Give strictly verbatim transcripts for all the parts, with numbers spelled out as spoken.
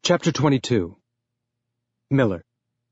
Chapter twenty-two. Miller.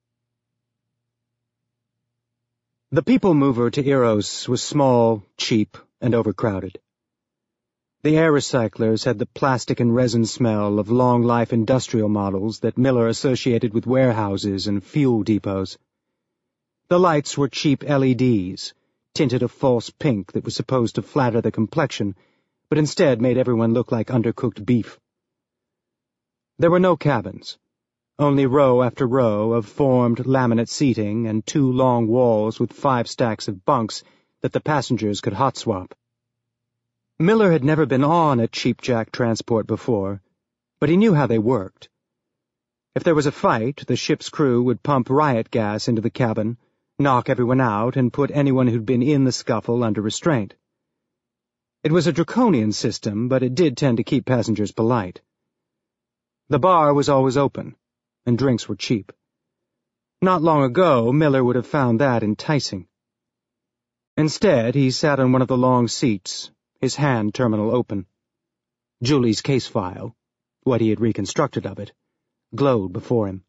The people mover to Eros was small, cheap, and overcrowded. The air recyclers had the plastic and resin smell of long-life industrial models that Miller associated with warehouses and fuel depots. The lights were cheap L E Ds, tinted a false pink that was supposed to flatter the complexion, but instead made everyone look like undercooked beef. There were no cabins, only row after row of formed laminate seating and two long walls with five stacks of bunks that the passengers could hot swap. Miller had never been on a cheapjack transport before, but he knew how they worked. If there was a fight, the ship's crew would pump riot gas into the cabin, knock everyone out, and put anyone who'd been in the scuffle under restraint. It was a draconian system, but it did tend to keep passengers polite. The bar was always open, and drinks were cheap. Not long ago, Miller would have found that enticing. Instead, he sat on one of the long seats, his hand terminal open. Julie's case file, what he had reconstructed of it, glowed before him.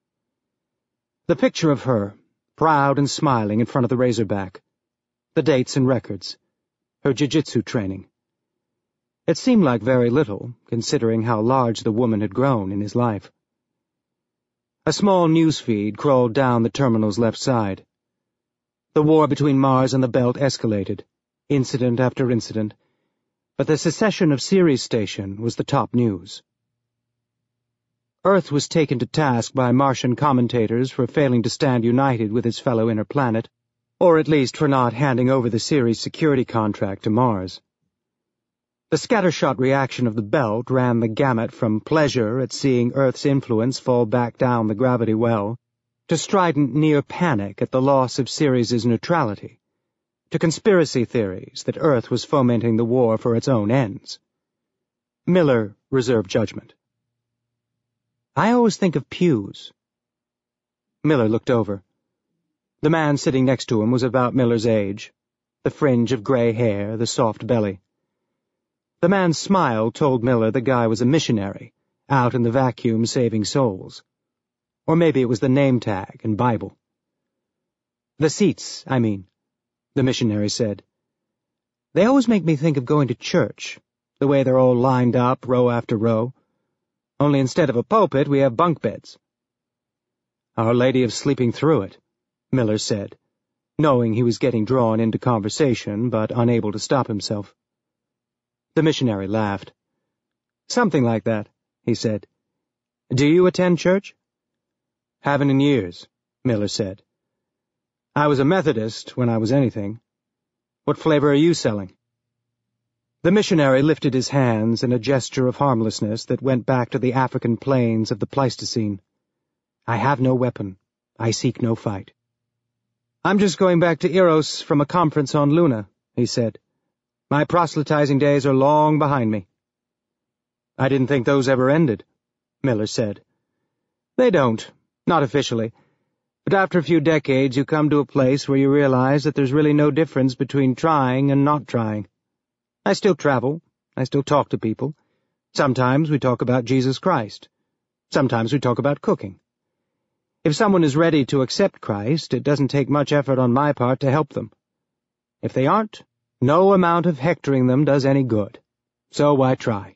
The picture of her, proud and smiling in front of the Razorback, the dates and records, her jiu-jitsu training. It seemed like very little, considering how large the woman had grown in his life. A small news feed crawled down the terminal's left side. The war between Mars and the Belt escalated, incident after incident, but the secession of Ceres Station was the top news. Earth was taken to task by Martian commentators for failing to stand united with its fellow inner planet, or at least for not handing over the Ceres security contract to Mars. The scattershot reaction of the Belt ran the gamut from pleasure at seeing Earth's influence fall back down the gravity well, to strident near-panic at the loss of Ceres's neutrality, to conspiracy theories that Earth was fomenting the war for its own ends. Miller reserved judgment. I always think of pews. Miller looked over. The man sitting next to him was about Miller's age, the fringe of gray hair, the soft belly. The man's smile told Miller the guy was a missionary, out in the vacuum saving souls. Or maybe it was the name tag and Bible. The seats, I mean, the missionary said. They always make me think of going to church, the way they're all lined up, row after row. Only instead of a pulpit, we have bunk beds. Our Lady of Sleeping Through It, Miller said, knowing he was getting drawn into conversation, but unable to stop himself. The missionary laughed. Something like that, he said. Do you attend church? Haven't in years, Miller said. I was a Methodist when I was anything. What flavor are you selling? The missionary lifted his hands in a gesture of harmlessness that went back to the African plains of the Pleistocene. I have no weapon. I seek no fight. I'm just going back to Eros from a conference on Luna, he said. My proselytizing days are long behind me. I didn't think those ever ended, Miller said. They don't, not officially. But after a few decades you come to a place where you realize that there's really no difference between trying and not trying. I still travel. I still talk to people. Sometimes we talk about Jesus Christ. Sometimes we talk about cooking. If someone is ready to accept Christ, it doesn't take much effort on my part to help them. If they aren't, no amount of hectoring them does any good. So why try?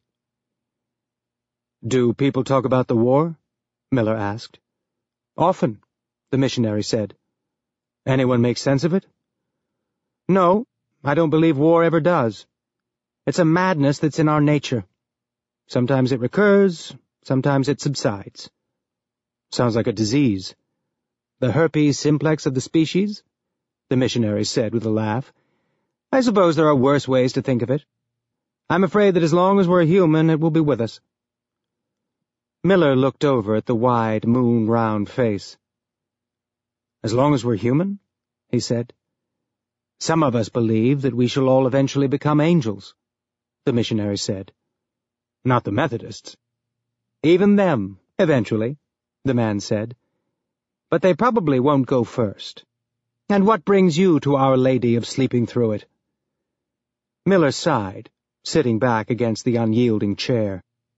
Do people talk about the war? Miller asked. Often, the missionary said. Anyone make sense of it? No, I don't believe war ever does. It's a madness that's in our nature. Sometimes it recurs, sometimes it subsides. Sounds like a disease. The herpes simplex of the species? The missionary said with a laugh. I suppose there are worse ways to think of it. I'm afraid that as long as we're human, it will be with us. Miller looked over at the wide, moon-round face. As long as we're human? He said. Some of us believe that we shall all eventually become angels, the missionary said. Not the Methodists. Even them, eventually, the man said. But they probably won't go first. And what brings you to Our Lady of Sleeping Through It? Miller sighed, sitting back against the unyielding chair.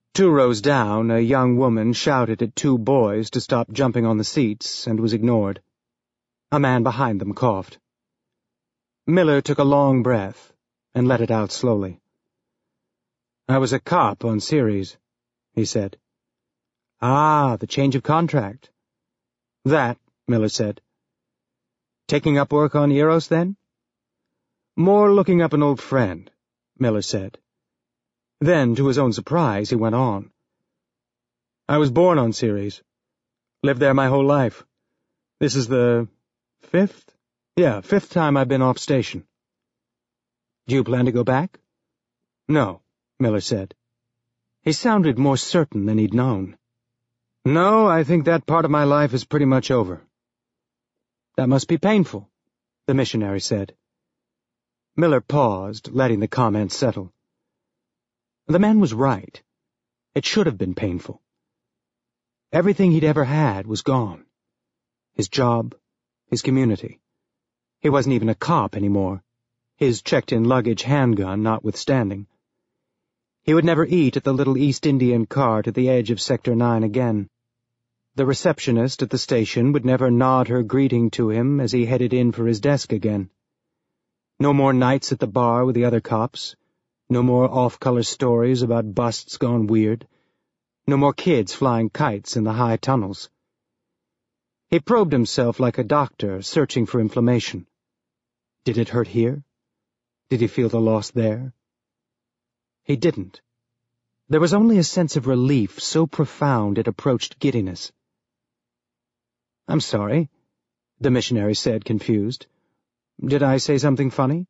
Two rows down, a young woman shouted at two boys to stop jumping on the seats and was ignored. A man behind them coughed. Miller took a long breath and let it out slowly. "I was a cop on Ceres," he said. "Ah, the change of contract." "That," Miller said. "Taking up work on Eros, then?" "More looking up an old friend," Miller said. Then, to his own surprise, he went on. "I was born on Ceres. Lived there my whole life. This is the fifth? Yeah, fifth time I've been off station." "Do you plan to go back?" "No," Miller said. He sounded more certain than he'd known. "No, I think that part of my life is pretty much over." "That must be painful," the missionary said. Miller paused, letting the comment settle. The man was right. It should have been painful. Everything he'd ever had was gone. His job, his community. He wasn't even a cop anymore, his checked-in luggage handgun notwithstanding. He would never eat at the little East Indian cart at the edge of Sector nine again. The receptionist at the station would never nod her greeting to him as he headed in for his desk again. No more nights at the bar with the other cops. No more off-color stories about busts gone weird. No more kids flying kites in the high tunnels. He probed himself like a doctor searching for inflammation. Did it hurt here? Did he feel the loss there? He didn't. There was only a sense of relief so profound it approached giddiness. "I'm sorry," the missionary said, confused. "Did I say something funny?"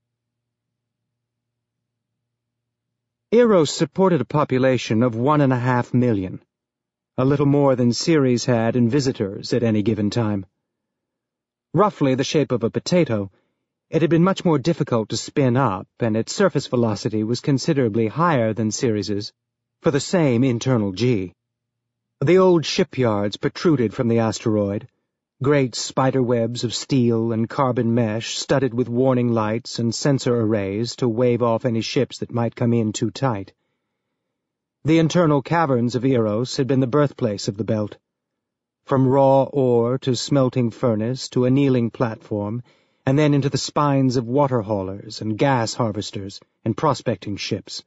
Eros supported a population of one and a half million, a little more than Ceres had in visitors at any given time. Roughly the shape of a potato, it had been much more difficult to spin up, and its surface velocity was considerably higher than Ceres's, for the same internal G. The old shipyards protruded from the asteroid, great spider webs of steel and carbon mesh studded with warning lights and sensor arrays to wave off any ships that might come in too tight. The internal caverns of Eros had been the birthplace of the belt. From raw ore to smelting furnace to annealing platform, and then into the spines of water haulers and gas harvesters and prospecting ships.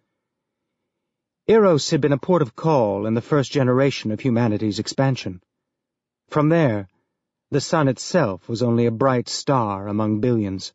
Eros had been a port of call in the first generation of humanity's expansion. From there, the sun itself was only a bright star among billions.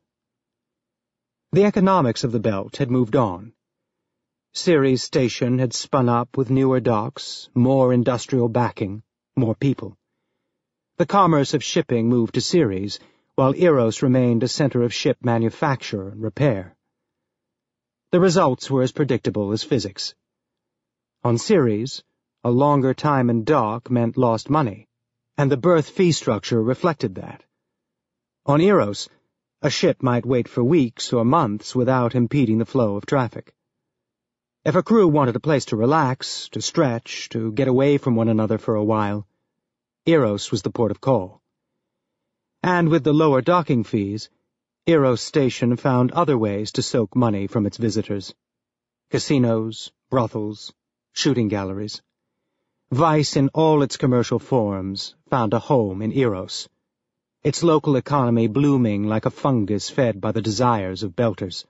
The economics of the belt had moved on. Ceres Station had spun up with newer docks, more industrial backing, more people. The commerce of shipping moved to Ceres, while Eros remained a center of ship manufacture and repair. The results were as predictable as physics. On Ceres, a longer time in dock meant lost money, and the berth fee structure reflected that. On Eros, a ship might wait for weeks or months without impeding the flow of traffic. If a crew wanted a place to relax, to stretch, to get away from one another for a while, Eros was the port of call. And with the lower docking fees, Eros Station found other ways to soak money from its visitors. Casinos, brothels, shooting galleries. Vice in all its commercial forms found a home in Eros, its local economy blooming like a fungus fed by the desires of belters.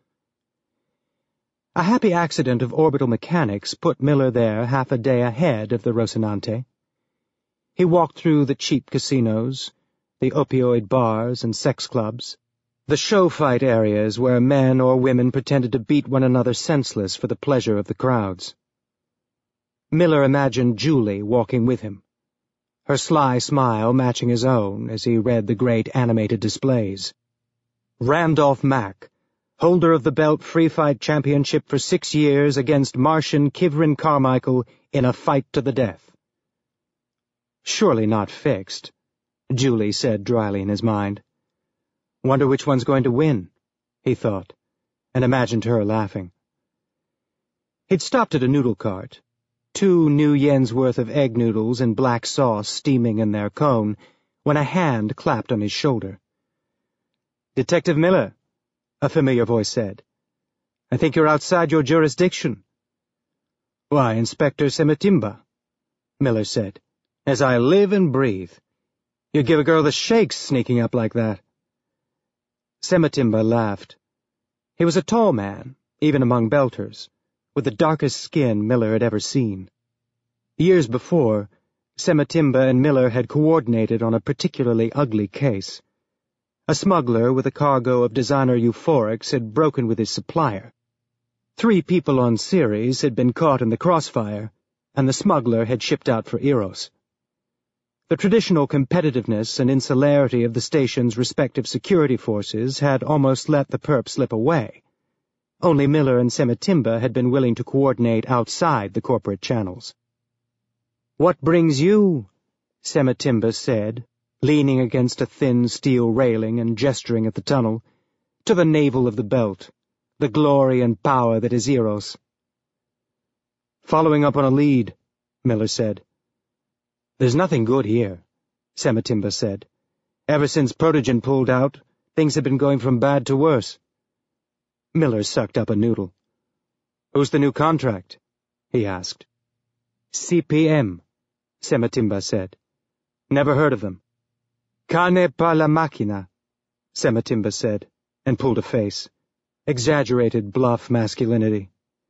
A happy accident of orbital mechanics put Miller there half a day ahead of the Rocinante. He walked through the cheap casinos, the opioid bars and sex clubs, the show fight areas where men or women pretended to beat one another senseless for the pleasure of the crowds. Miller imagined Julie walking with him, her sly smile matching his own as he read the great animated displays. Randolph Mack, holder of the Belt Free Fight Championship for six years against Martian Kivrin Carmichael in a fight to the death. Surely not fixed, Julie said dryly in his mind. Wonder which one's going to win, he thought, and imagined her laughing. He'd stopped at a noodle cart. Two new yens' worth of egg noodles in black sauce steaming in their cone, when a hand clapped on his shoulder. "Detective Miller," a familiar voice said. "I think you're outside your jurisdiction." "Why, Inspector Semitimba," Miller said. "As I live and breathe. You'd give a girl the shakes sneaking up like that." Semitimba laughed. He was a tall man, even among Belters, with the darkest skin Miller had ever seen. Years before, Semitimba and Miller had coordinated on a particularly ugly case. A smuggler with a cargo of designer euphorics had broken with his supplier. Three people on Ceres had been caught in the crossfire, and the smuggler had shipped out for Eros. The traditional competitiveness and insularity of the station's respective security forces had almost let the perp slip away. Only Miller and Semitimba had been willing to coordinate outside the corporate channels. "What brings you?" Semitimba said, leaning against a thin steel railing and gesturing at the tunnel, "to the navel of the belt, the glory and power that is Eros." "Following up on a lead," Miller said. "There's nothing good here," Semitimba said. "Ever since Protogen pulled out, things have been going from bad to worse." Miller sucked up a noodle. "Who's the new contract?" he asked. "C P M," Semitimba said. "Never heard of them." "Carne pa la máquina," Semitimba said, and pulled a face. Exaggerated bluff masculinity.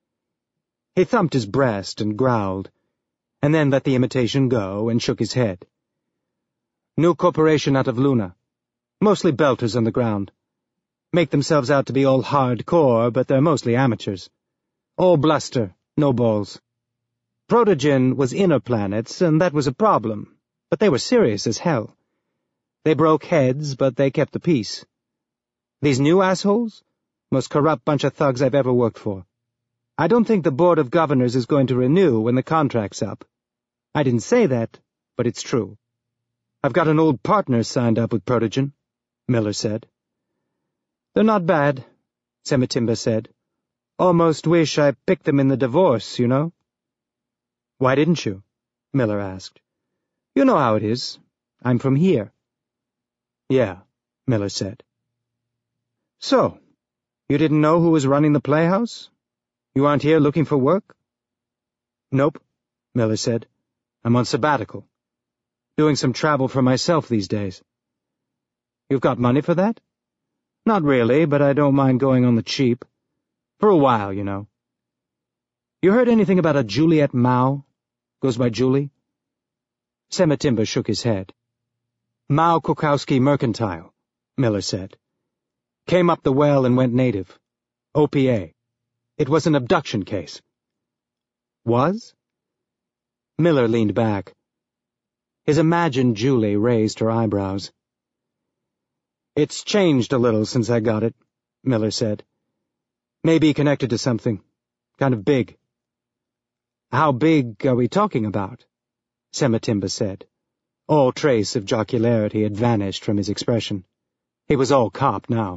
He thumped his breast and growled, and then let the imitation go and shook his head. "New corporation out of Luna. Mostly Belters on the ground. Make themselves out to be all hardcore, but they're mostly amateurs. All bluster, no balls. Protogen was inner planets, and that was a problem, but they were serious as hell. They broke heads, but they kept the peace. These new assholes? Most corrupt bunch of thugs I've ever worked for. I don't think the Board of Governors is going to renew when the contract's up. I didn't say that, but it's true. I've got an old partner signed up with Protogen," Miller said. "They're not bad," Semitimba said. "Almost wish I picked them in the divorce, you know." "Why didn't you?" Miller asked. "You know how it is. I'm from here." "Yeah," Miller said. "So, you didn't know who was running the playhouse? You aren't here looking for work?" "Nope," Miller said. "I'm on sabbatical. Doing some travel for myself these days." "You've got money for that?" "Not really, but I don't mind going on the cheap. For a while, you know." "You heard anything about a Juliet Mao? Goes by Julie?" Semitimba shook his head. "Mao Kukowski Mercantile," Miller said. "Came up the well and went native. O P A. It was an abduction case." "Was?" Miller leaned back. His imagined Julie raised her eyebrows. "It's changed a little since I got it," Miller said. "Maybe connected to something. Kind of big." "How big are we talking about?" Semitimba said. All trace of jocularity had vanished from his expression. He was all cop now.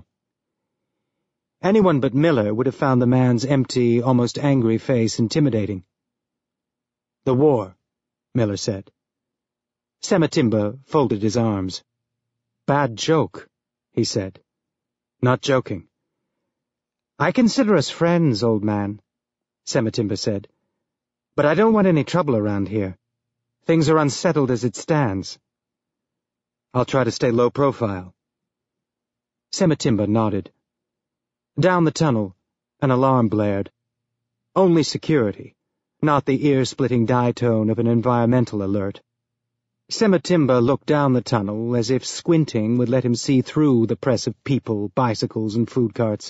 Anyone but Miller would have found the man's empty, almost angry face intimidating. "The war," Miller said. Semitimba folded his arms. "Bad joke," he said. "Not joking." "I consider us friends, old man," Semitimba said. "But I don't want any trouble around here. Things are unsettled as it stands." "I'll try to stay low profile." Semitimba nodded. Down the tunnel, an alarm blared. Only security, not the ear-splitting ditone of an environmental alert. Semitimba looked down the tunnel as if squinting would let him see through the press of people, bicycles, and food carts.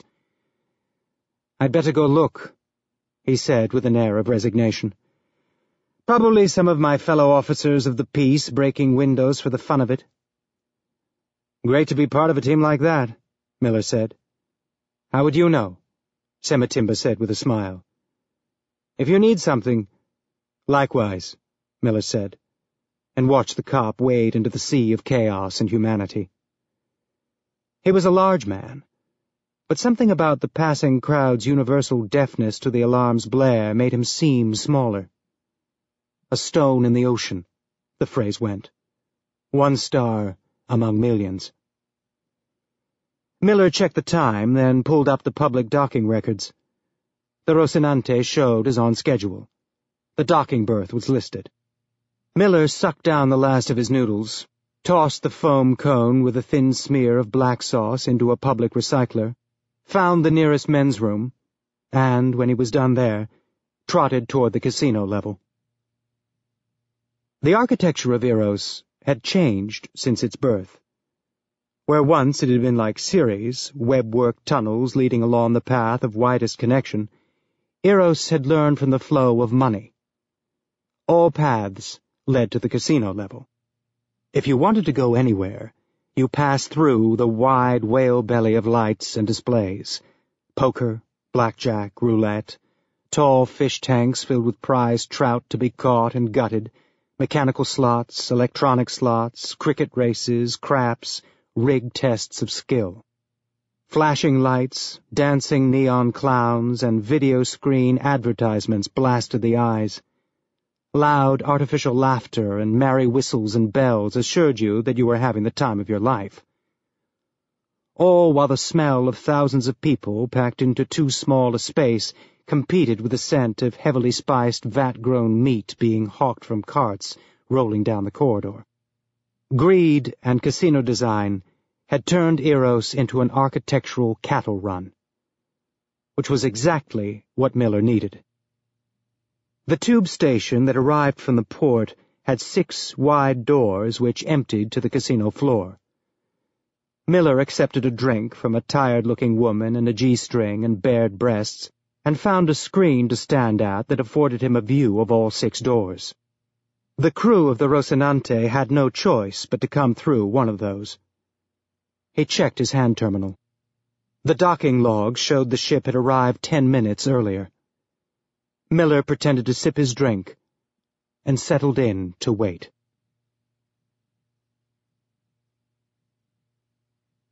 "I'd better go look," he said with an air of resignation. "Probably some of my fellow officers of the peace breaking windows for the fun of it." "Great to be part of a team like that," Miller said. "How would you know?" Semitimba said with a smile. "If you need something—" "Likewise," Miller said, and watched the cop wade into the sea of chaos and humanity. He was a large man, but something about the passing crowd's universal deafness to the alarm's blare made him seem smaller. A stone in the ocean, the phrase went. One star among millions. Miller checked the time, then pulled up the public docking records. The Rocinante showed as on schedule. The docking berth was listed. Miller sucked down the last of his noodles, tossed the foam cone with a thin smear of black sauce into a public recycler, found the nearest men's room, and, when he was done there, trotted toward the casino level. The architecture of Eros had changed since its birth. Where once it had been like Ceres, web-work tunnels leading along the path of widest connection, Eros had learned from the flow of money. All paths led to the casino level. If you wanted to go anywhere, you passed through the wide whale belly of lights and displays, poker, blackjack, roulette, tall fish tanks filled with prized trout to be caught and gutted, mechanical slots, electronic slots, cricket races, craps, rigged tests of skill. Flashing lights, dancing neon clowns, and video screen advertisements blasted the eyes. Loud artificial laughter and merry whistles and bells assured you that you were having the time of your life. All while the smell of thousands of people packed into too small a space competed with the scent of heavily spiced vat-grown meat being hawked from carts rolling down the corridor. Greed and casino design had turned Eros into an architectural cattle run, which was exactly what Miller needed. The tube station that arrived from the port had six wide doors which emptied to the casino floor. Miller accepted a drink from a tired-looking woman in a G-string and bared breasts, and found a screen to stand at that afforded him a view of all six doors. The crew of the Rocinante had no choice but to come through one of those. He checked his hand terminal. The docking log showed the ship had arrived ten minutes earlier. Miller pretended to sip his drink and settled in to wait.